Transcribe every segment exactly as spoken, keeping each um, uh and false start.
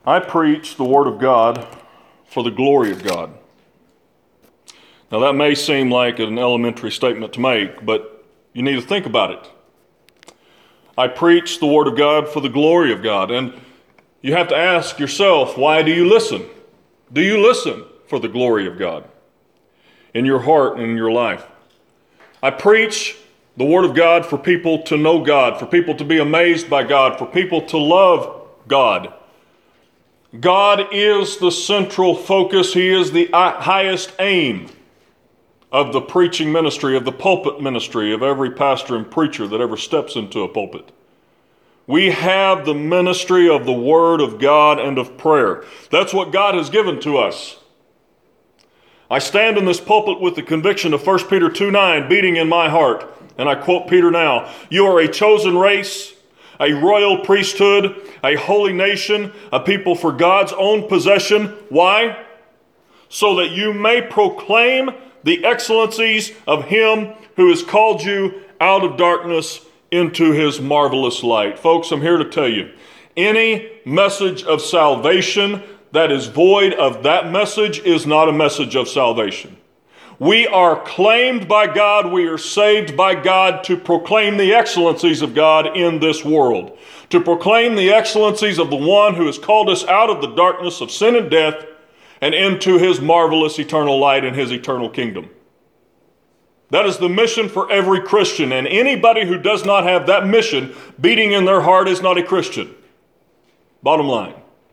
I preach the Word of God for the glory of God. Now that may seem like an elementary statement to make, but you need to think about it. I preach the Word of God for the glory of God. And you have to ask yourself, why do you listen? Do you listen for the glory of God in your heart and in your life? I preach the Word of God for people to know God, for people to be amazed by God, for people to love God. God is the central focus. He is the highest aim of the preaching ministry, of the pulpit ministry, of every pastor and preacher that ever steps into a pulpit. We have the ministry of the Word of God and of prayer. That's what God has given to us. I stand in this pulpit with the conviction of First Peter two nine beating in my heart, and I quote Peter now, "You are a chosen race, a royal priesthood, a holy nation, a people for God's own possession." Why? So that you may proclaim the excellencies of Him who has called you out of darkness into His marvelous light. Folks, I'm here to tell you, any message of salvation that is void of that message is not a message of salvation. We are claimed by God, we are saved by God to proclaim the excellencies of God in this world, to proclaim the excellencies of the one who has called us out of the darkness of sin and death and into His marvelous eternal light and His eternal kingdom. That is the mission for every Christian, and anybody who does not have that mission beating in their heart is not a Christian. Bottom line.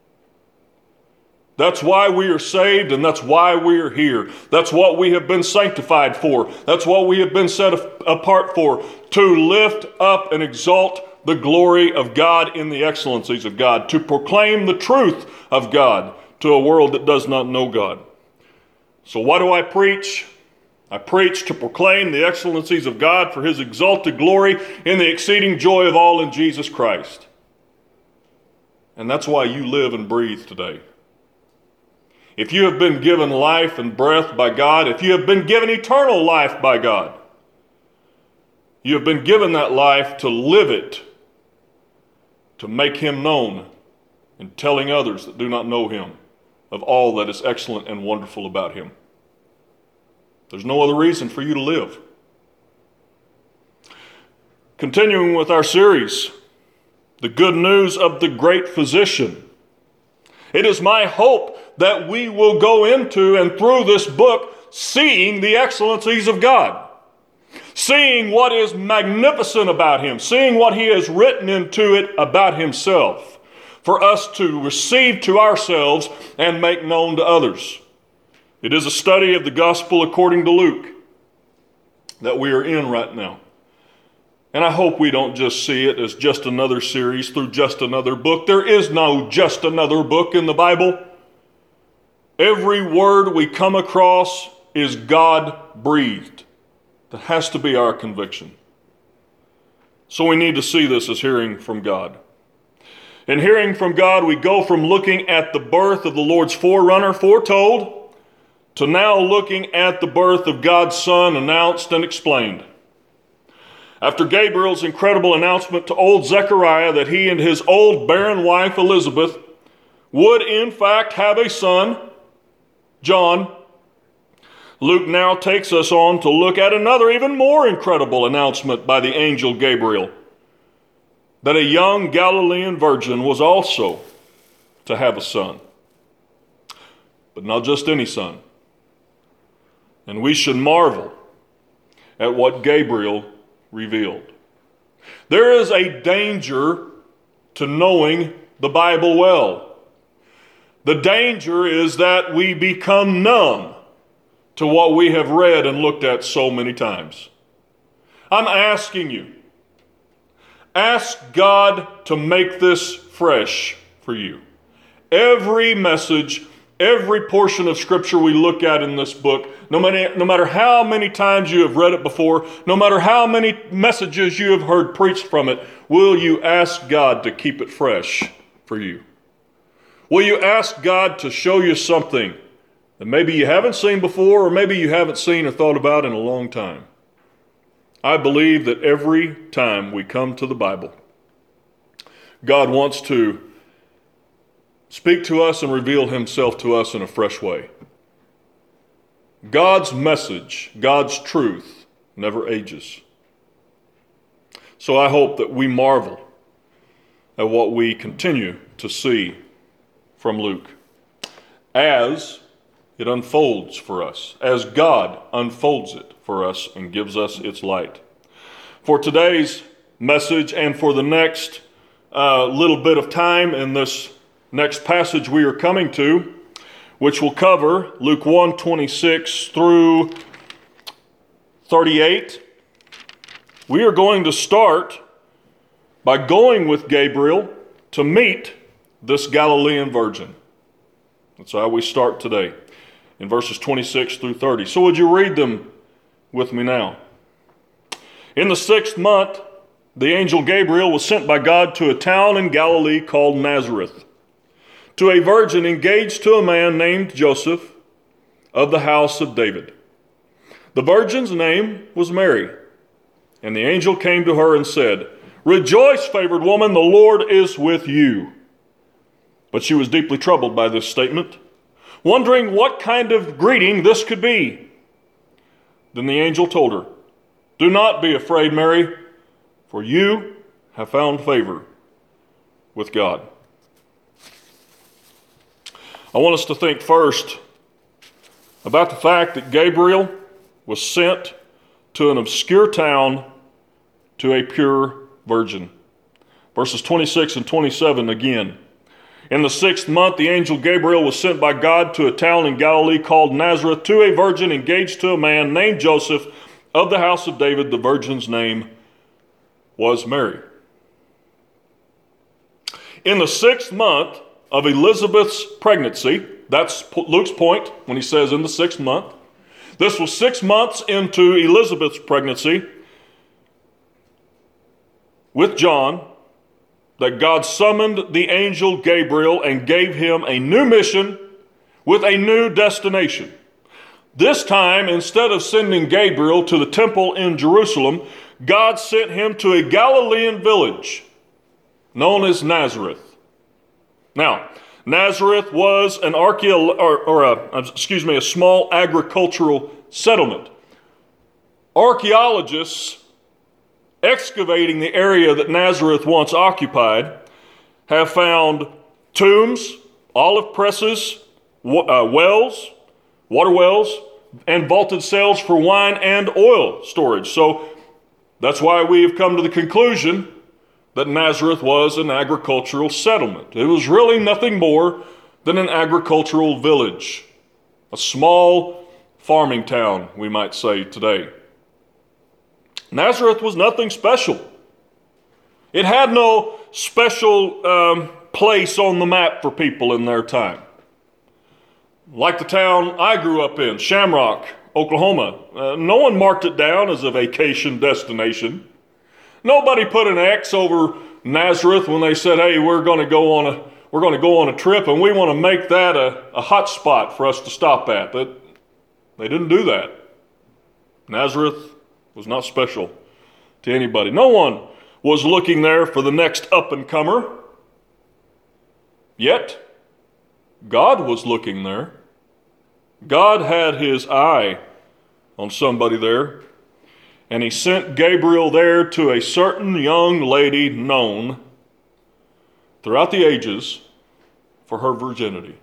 That's why we are saved, and that's why we are here. That's what we have been sanctified for. That's what we have been set apart for, to lift up and exalt the glory of God in the excellencies of God, to proclaim the truth of God to a world that does not know God. So why do I preach? I preach to proclaim the excellencies of God for His exalted glory in the exceeding joy of all in Jesus Christ. And that's why you live and breathe today. If you have been given life and breath by God, if you have been given eternal life by God, you have been given that life to live it, to make Him known, and telling others that do not know Him of all that is excellent and wonderful about Him. There's no other reason for you to live. Continuing with our series, the good news of the great physician. It is my hope that we will go into and through this book seeing the excellencies of God, seeing what is magnificent about Him, seeing what He has written into it about Himself, for us to receive to ourselves and make known to others. It is a study of the gospel according to Luke that we are in right now. And I hope we don't just see it as just another series through just another book. There is no just another book in the Bible. Every word we come across is God-breathed. That has to be our conviction. So we need to see this as hearing from God. In hearing from God, we go from looking at the birth of the Lord's forerunner foretold to now looking at the birth of God's Son announced and explained. After Gabriel's incredible announcement to old Zechariah that he and his old barren wife Elizabeth would in fact have a son, John, Luke now takes us on to look at another even more incredible announcement by the angel Gabriel, that a young Galilean virgin was also to have a son. But not just any son. And we should marvel at what Gabriel revealed. There is a danger to knowing the Bible well. The danger is that we become numb to what we have read and looked at so many times. I'm asking you, ask God to make this fresh for you. Every message, every portion of Scripture we look at in this book, no matter, no matter how many times you have read it before, no matter how many messages you have heard preached from it, will you ask God to keep it fresh for you? Will you ask God to show you something that maybe you haven't seen before, or maybe you haven't seen or thought about in a long time? I believe that every time we come to the Bible, God wants to speak to us and reveal himself to us in a fresh way. God's message, God's truth, never ages. So I hope that we marvel at what we continue to see from Luke as it unfolds for us, as God unfolds it for us and gives us its light. For today's message and for the next uh, little bit of time in this next passage we are coming to, which will cover Luke one twenty-six through thirty-eight, we are going to start by going with Gabriel to meet this Galilean virgin. That's how we start today, in verses twenty-six through thirty. So would you read them with me now? In the sixth month, the angel Gabriel was sent by God to a town in Galilee called Nazareth, to a virgin engaged to a man named Joseph of the house of David. The virgin's name was Mary, and the angel came to her and said, "Rejoice, favored woman, the Lord is with you." But she was deeply troubled by this statement, wondering what kind of greeting this could be. Then the angel told her, "Do not be afraid, Mary, for you have found favor with God." I want us to think first about the fact that Gabriel was sent to an obscure town to a pure virgin. Verses twenty-six and twenty-seven again. In the sixth month, the angel Gabriel was sent by God to a town in Galilee called Nazareth, to a virgin engaged to a man named Joseph of the house of David. The virgin's name was Mary. In the sixth month of Elizabeth's pregnancy, that's Luke's point when he says in the sixth month, this was six months into Elizabeth's pregnancy with John, that God summoned the angel Gabriel and gave him a new mission with a new destination. This time, instead of sending Gabriel to the temple in Jerusalem, God sent him to a Galilean village known as Nazareth. Now, Nazareth was an archeo- or, or a, excuse me, a small agricultural settlement. Archaeologists excavating the area that Nazareth once occupied have found tombs, olive presses, uh, wells, water wells, and vaulted cells for wine and oil storage. So that's why we have come to the conclusion that Nazareth was an agricultural settlement. It was really nothing more than an agricultural village, a small farming town, we might say today. Nazareth was nothing special. It had no special um, place on the map for people in their time. Like the town I grew up in, Shamrock, Oklahoma, uh, no one marked it down as a vacation destination. Nobody put an X over Nazareth when they said, "Hey, we're going to go on a we're going to go on a trip, and we want to make that a, a hot spot for us to stop at." That they didn't do that. Nazareth was not special to anybody. No one was looking there for the next up-and-comer. Yet, God was looking there. God had his eye on somebody there, and he sent Gabriel there to a certain young lady known throughout the ages for her virginity.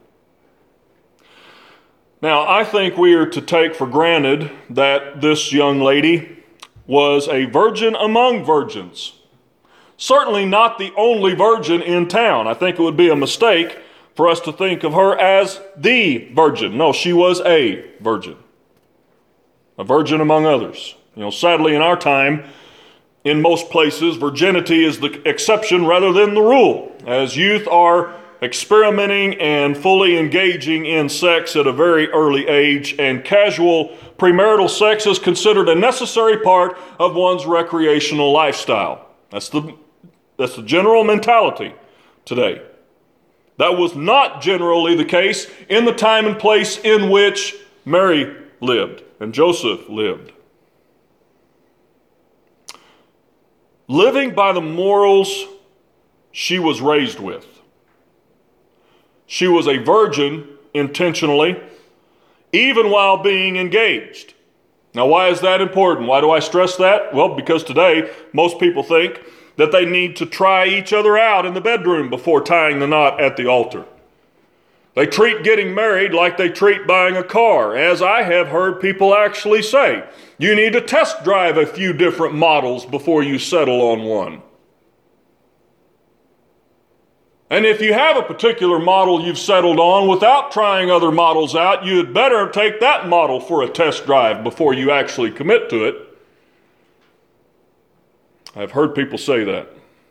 Now, I think we are to take for granted that this young lady was a virgin among virgins. Certainly not the only virgin in town. I think it would be a mistake for us to think of her as the virgin. No, she was a virgin. A virgin among others. You know, sadly in our time, in most places, virginity is the exception rather than the rule, as youth are experimenting and fully engaging in sex at a very early age, and casual premarital sex is considered a necessary part of one's recreational lifestyle. That's the, that's the general mentality today. That was not generally the case in the time and place in which Mary lived and Joseph lived. Living by the morals she was raised with, she was a virgin intentionally, even while being engaged. Now, why is that important? Why do I stress that? Well, because today most people think that they need to try each other out in the bedroom before tying the knot at the altar. They treat getting married like they treat buying a car, as I have heard people actually say. You need to test drive a few different models before you settle on one. And if you have a particular model you've settled on without trying other models out, you'd better take that model for a test drive before you actually commit to it. I've heard people say that.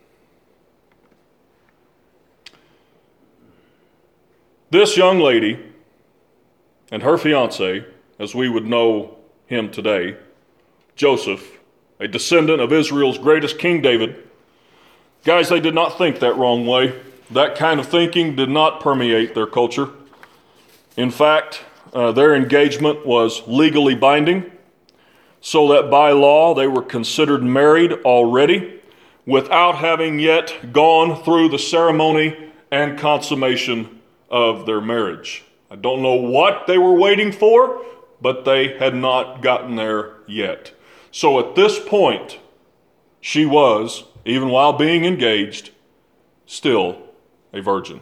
This young lady and her fiancé, as we would know him today, Joseph, a descendant of Israel's greatest King David, guys, they did not think that wrong way. That kind of thinking did not permeate their culture. In fact, uh, their engagement was legally binding, so that by law they were considered married already without having yet gone through the ceremony and consummation of their marriage. I don't know what they were waiting for, but they had not gotten there yet. So at this point, she was, even while being engaged, still a virgin.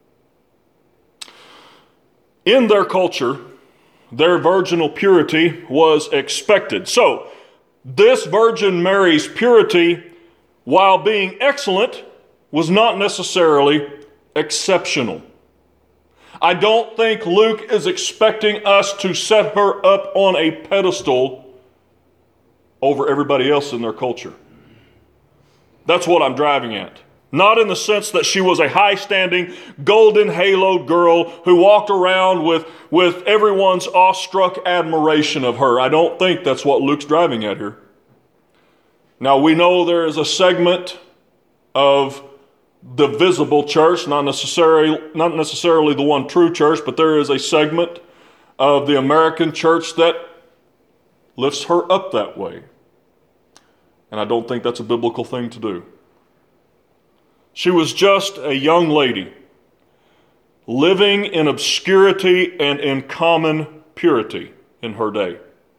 In their culture, their virginal purity was expected. So, this Virgin Mary's purity, while being excellent, was not necessarily exceptional. I don't think Luke is expecting us to set her up on a pedestal over everybody else in their culture. That's what I'm driving at. Not in the sense that she was a high-standing, golden-haloed girl who walked around with, with everyone's awestruck admiration of her. I don't think that's what Luke's driving at here. Now, we know there is a segment of the visible church, not necessarily, not necessarily the one true church, but there is a segment of the American church that lifts her up that way. And I don't think that's a biblical thing to do. She was just a young lady living in obscurity and in common purity in her day.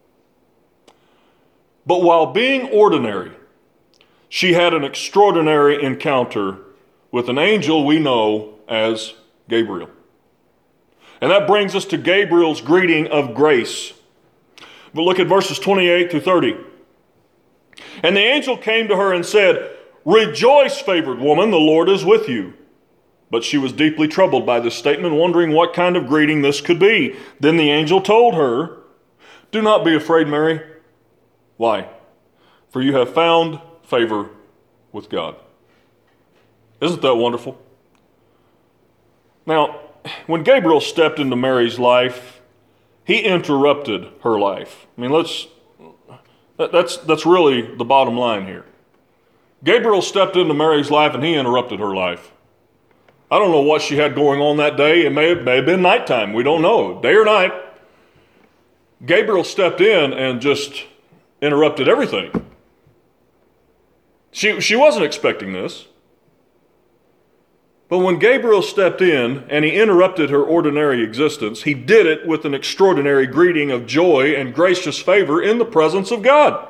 But while being ordinary, she had an extraordinary encounter with an angel we know as Gabriel. And that brings us to Gabriel's greeting of grace. But look at verses twenty-eight through thirty. And the angel came to her and said, "Rejoice, favored woman, the Lord is with you." But she was deeply troubled by this statement, wondering what kind of greeting this could be. Then the angel told her, "Do not be afraid, Mary." Why? For you have found favor with God. Isn't that wonderful? Now, when Gabriel stepped into Mary's life, he interrupted her life. I mean, let's, that, that's, that's really the bottom line here. Gabriel stepped into Mary's life and he interrupted her life. I don't know what she had going on that day. It may have, may have been nighttime. We don't know, day or night. Gabriel stepped in and just interrupted everything. She, she wasn't expecting this. But when Gabriel stepped in and he interrupted her ordinary existence, he did it with an extraordinary greeting of joy and gracious favor in the presence of God.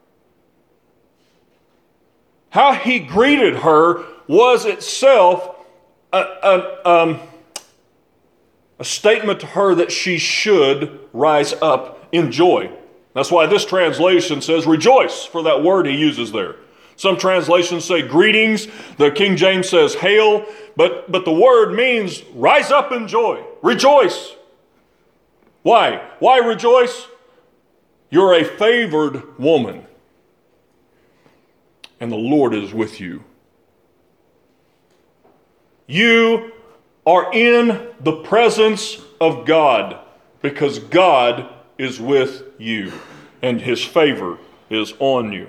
How he greeted her was itself a, a, um, a statement to her that she should rise up in joy. That's why this translation says rejoice, for that word he uses there. Some translations say greetings. The King James says hail, but, but the word means rise up in joy. Rejoice. Why? Why rejoice? You're a favored woman, and the Lord is with you. You are in the presence of God because God is with you, and his favor is on you.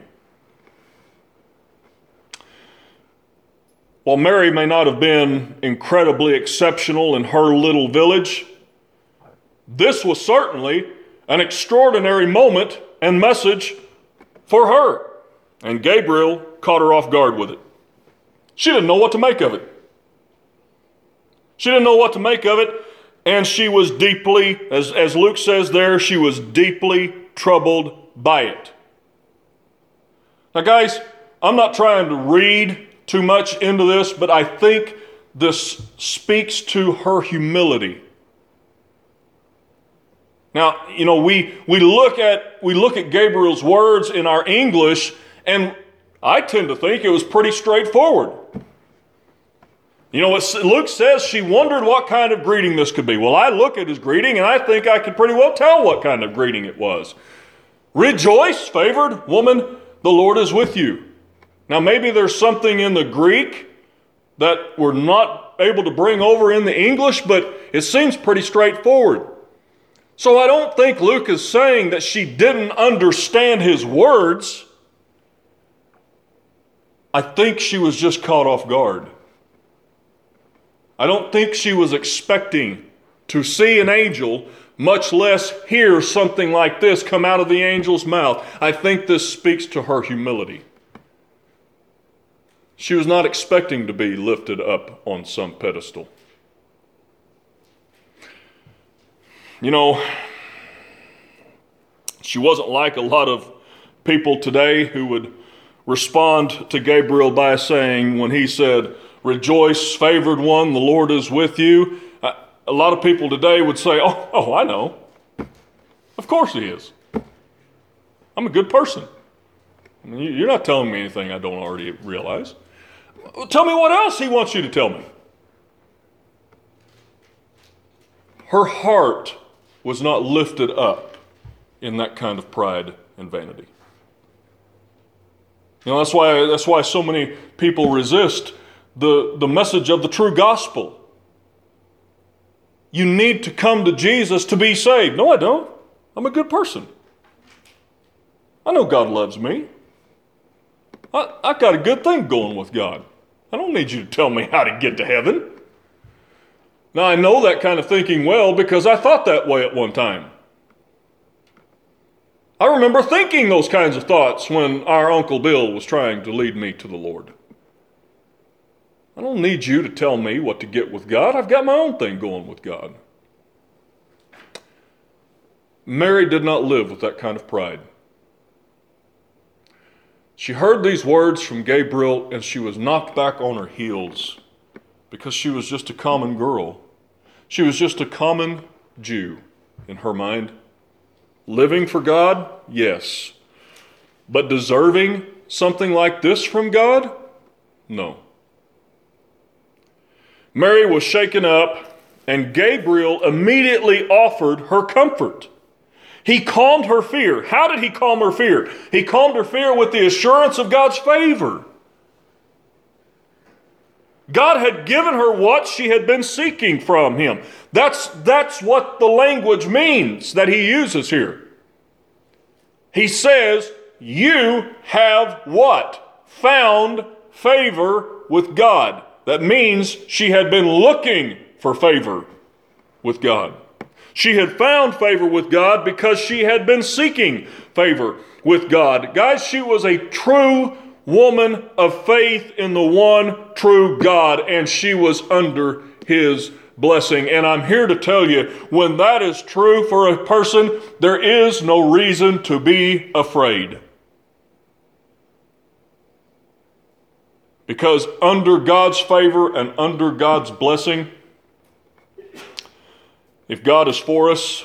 While Mary may not have been incredibly exceptional in her little village, this was certainly an extraordinary moment and message for her. And Gabriel caught her off guard with it. She didn't know what to make of it. She didn't know what to make of it, and she was deeply, as, as Luke says there, she was deeply troubled by it. Now guys, I'm not trying to read too much into this, but I think this speaks to her humility. Now, you know, we, we look at we look at Gabriel's words in our English, and I tend to think it was pretty straightforward. You know, what Luke says she wondered what kind of greeting this could be. Well, I look at his greeting, and I think I could pretty well tell what kind of greeting it was. Rejoice, favored woman, the Lord is with you. Now, maybe there's something in the Greek that we're not able to bring over in the English, but it seems pretty straightforward. So I don't think Luke is saying that she didn't understand his words. I think she was just caught off guard. I don't think she was expecting to see an angel, much less hear something like this come out of the angel's mouth. I think this speaks to her humility. She was not expecting to be lifted up on some pedestal. You know, she wasn't like a lot of people today who would respond to Gabriel by saying, when he said, rejoice, favored one, the Lord is with you. A lot of people today would say, oh, oh, I know. Of course he is. I'm a good person. I mean, you're not telling me anything I don't already realize. Tell me what else he wants you to tell me. Her heart was not lifted up in that kind of pride and vanity. You know, that's why, that's why so many people resist the, the message of the true gospel. You need to come to Jesus to be saved. No, I don't. I'm a good person. I know God loves me. I, I've got a good thing going with God. I don't need you to tell me how to get to heaven. Now, I know that kind of thinking well because I thought that way at one time. I remember thinking those kinds of thoughts when our Uncle Bill was trying to lead me to the Lord. I don't need you to tell me what to get with God. I've got my own thing going with God. Mary did not live with that kind of pride. She heard these words from Gabriel and she was knocked back on her heels because she was just a common girl. She was just a common Jew in her mind. Living for God, yes. But deserving something like this from God? No. Mary was shaken up, and Gabriel immediately offered her comfort. He calmed her fear. How did he calm her fear? He calmed her fear with the assurance of God's favor. God had given her what she had been seeking from him. That's, that's what the language means that he uses here. He says, you have what? Found favor with God. That means she had been looking for favor with God. She had found favor with God because she had been seeking favor with God. Guys, she was a true woman of faith in the one true God, and she was under his blessing. And I'm here to tell you, when that is true for a person, there is no reason to be afraid. Because under God's favor and under God's blessing, if God is for us,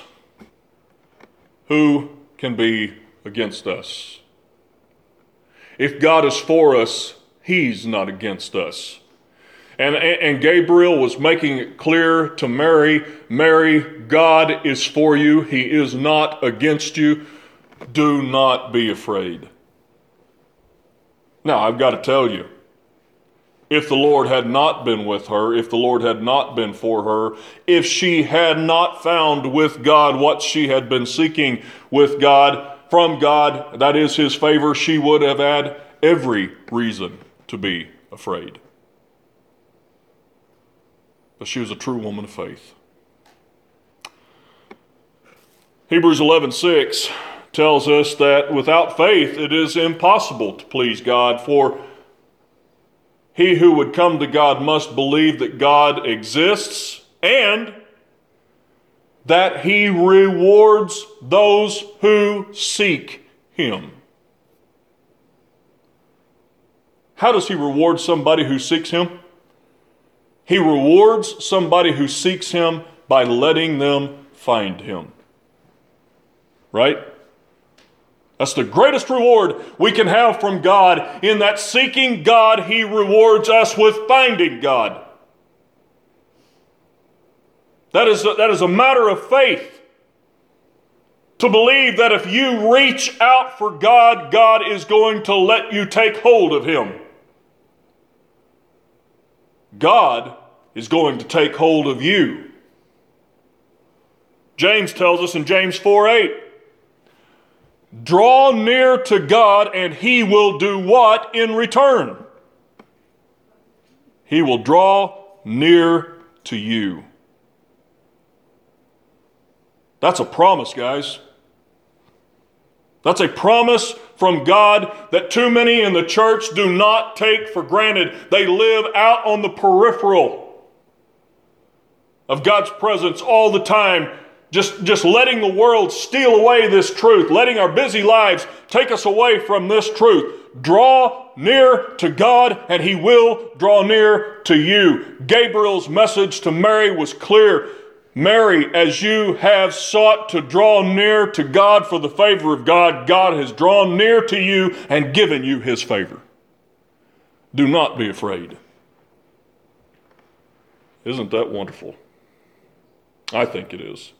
who can be against us? If God is for us, he's not against us. And, and Gabriel was making it clear to Mary, Mary, God is for you. He is not against you. Do not be afraid. Now, I've got to tell you, if the Lord had not been with her, if the Lord had not been for her, if she had not found with God what she had been seeking with God, from God, that is his favor, she would have had every reason to be afraid. But she was a true woman of faith. Hebrews eleven six tells us that without faith it is impossible to please God, for he who would come to God must believe that God exists and that he rewards those who seek him. How does he reward somebody who seeks him? He rewards somebody who seeks him by letting them find him. Right? That's the greatest reward we can have from God. In that seeking God, he rewards us with finding God. That is a, that is a matter of faith. To believe that if you reach out for God, God is going to let you take hold of him. God is going to take hold of you. James tells us in James four eight, draw near to God and he will do what in return? He will draw near to you. That's a promise, guys. That's a promise from God that too many in the church do not take for granted. They live out on the peripheral of God's presence all the time, just, just letting the world steal away this truth, letting our busy lives take us away from this truth. Draw near to God and he will draw near to you. Gabriel's message to Mary was clear. Mary, as you have sought to draw near to God for the favor of God, God has drawn near to you and given you his favor. Do not be afraid. Isn't that wonderful? I think it is.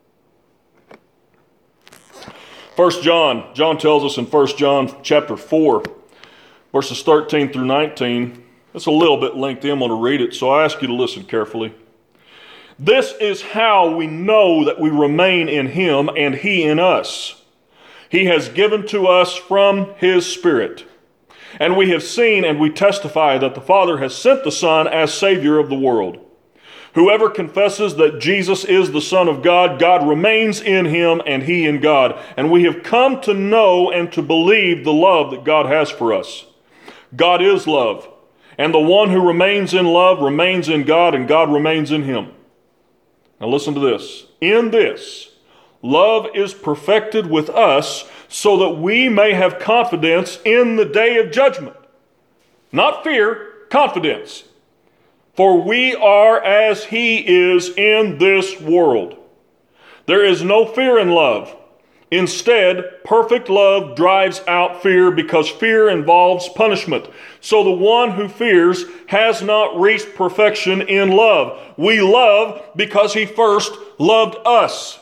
First John, John tells us in First John chapter four, verses thirteen through nineteen. It's a little bit lengthy. I'm going to read it, so I ask you to listen carefully. This is how we know that we remain in him and he in us. He has given to us from his Spirit. And we have seen and we testify that the Father has sent the Son as Savior of the world. Whoever confesses that Jesus is the Son of God, God remains in him and he in God. And we have come to know and to believe the love that God has for us. God is love. And the one who remains in love remains in God and God remains in him. Now listen to this. In this, love is perfected with us so that we may have confidence in the day of judgment. Not fear, confidence. For we are as he is in this world. There is no fear in love. Instead, perfect love drives out fear because fear involves punishment. So the one who fears has not reached perfection in love. We love because he first loved us.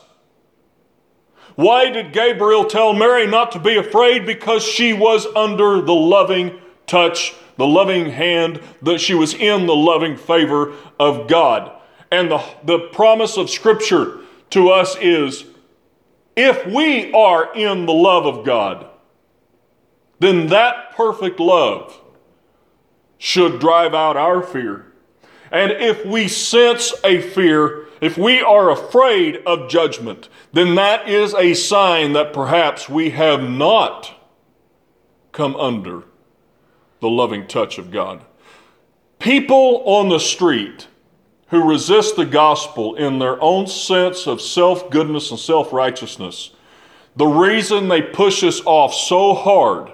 Why did Gabriel tell Mary not to be afraid? Because she was under the loving touch, the loving hand, that she was in the loving favor of God. And the, the promise of Scripture to us is, if we are in the love of God, then that perfect love should drive out our fear. And if we sense a fear, if we are afraid of judgment, then that is a sign that perhaps we have not come under the loving touch of God. People on the street who resist the gospel in their own sense of self-goodness and self-righteousness, the reason they push us off so hard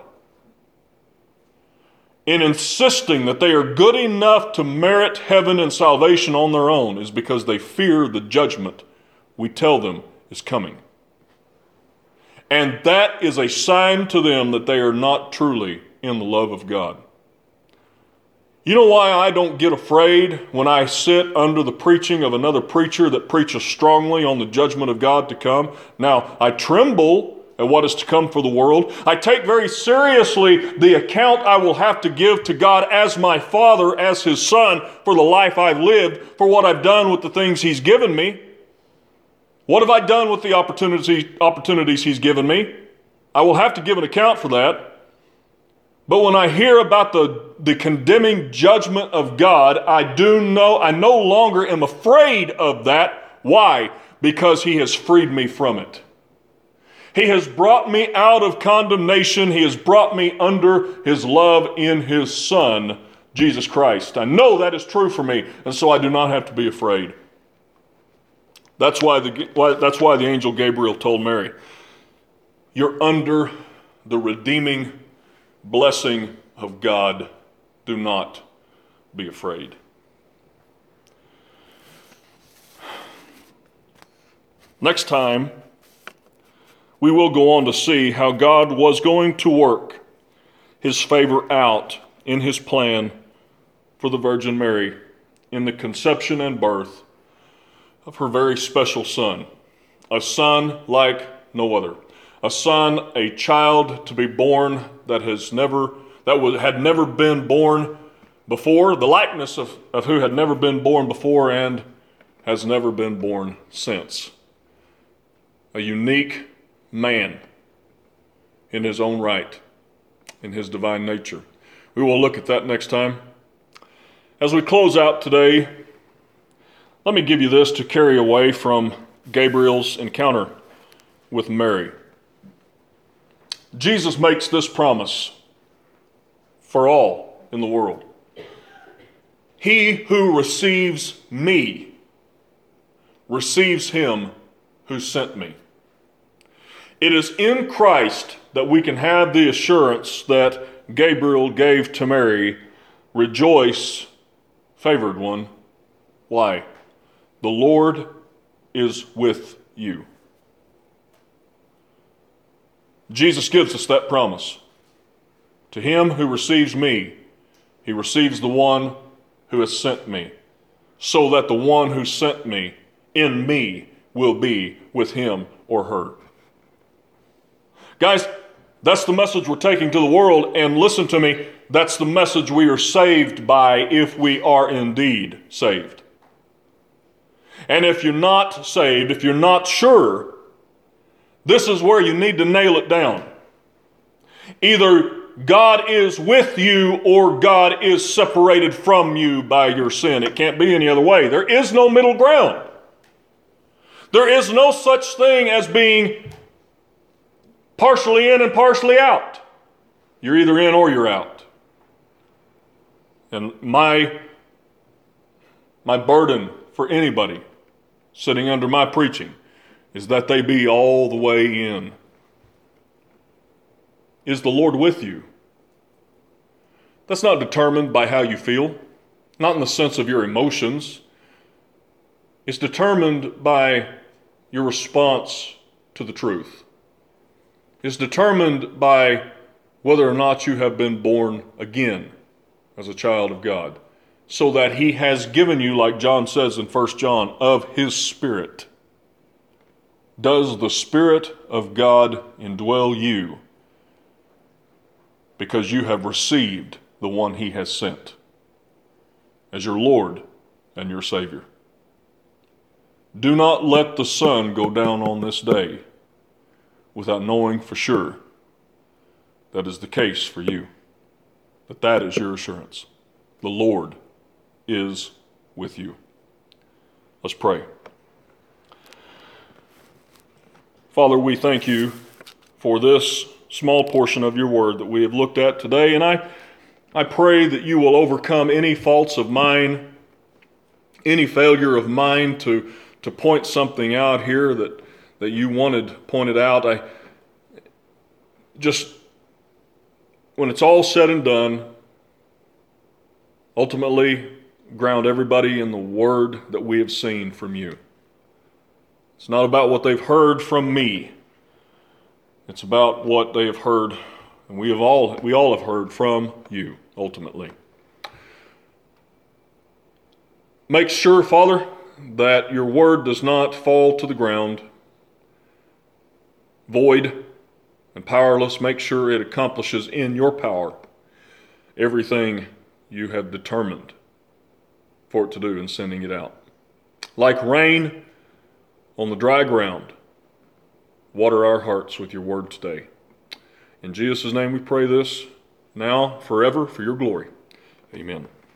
in insisting that they are good enough to merit heaven and salvation on their own is because they fear the judgment we tell them is coming. And that is a sign to them that they are not truly in the love of God. You know why I don't get afraid when I sit under the preaching of another preacher that preaches strongly on the judgment of God to come? Now, I tremble at what is to come for the world. I take very seriously the account I will have to give to God as my Father, as his Son, for the life I've lived, for what I've done with the things he's given me. What have I done with the opportunities, opportunities he's given me? I will have to give an account for that. But when I hear about the, the condemning judgment of God, I do know, I no longer am afraid of that. Why? Because he has freed me from it. He has brought me out of condemnation. He has brought me under his love in his Son, Jesus Christ. I know that is true for me, and so I do not have to be afraid. That's why the, why, that's why the angel Gabriel told Mary, you're under the redeeming blessing of God. Do not be afraid. Next time, we will go on to see how God was going to work his favor out in his plan for the Virgin Mary in the conception and birth of her very special son, a son like no other, a son, a child to be born that has never, that was, had never been born before, the likeness of, of who had never been born before and has never been born since. A unique man in his own right, in his divine nature. We will look at that next time. As we close out today, let me give you this to carry away from Gabriel's encounter with Mary. Jesus makes this promise for all in the world. He who receives me receives him who sent me. It is in Christ that we can have the assurance that Gabriel gave to Mary, rejoice, favored one. Why? The Lord is with you. Jesus gives us that promise. To him who receives me, he receives the one who has sent me, so that the one who sent me in me will be with him or her. Guys, that's the message we're taking to the world, and listen to me, that's the message we are saved by if we are indeed saved. And if you're not saved, if you're not sure, this is where you need to nail it down. Either God is with you or God is separated from you by your sin. It can't be any other way. There is no middle ground. There is no such thing as being partially in and partially out. You're either in or you're out. And my, my burden for anybody sitting under my preaching is that they be all the way in. Is the Lord with you? That's not determined by how you feel, not in the sense of your emotions. It's determined by your response to the truth. It's determined by whether or not you have been born again as a child of God, so that he has given you, like John says in First John, of his Spirit. Does the Spirit of God indwell you because you have received the one he has sent as your Lord and your Savior? Do not let the sun go down on this day without knowing for sure that is the case for you, that that is your assurance. The Lord is with you. Let's pray. Father, we thank you for this small portion of your word that we have looked at today, and I, I pray that you will overcome any faults of mine, any failure of mine to, to point something out here that, that you wanted pointed out. I just, when it's all said and done, ultimately ground everybody in the word that we have seen from you. It's not about what they've heard from me. It's about what they have heard, and we have all we all have heard from you, ultimately. Make sure, Father, that your word does not fall to the ground void and powerless. Make sure it accomplishes in your power everything you have determined for it to do in sending it out. Like rain on the dry ground, water our hearts with your word today. In Jesus' name we pray this now, forever, for your glory. Amen.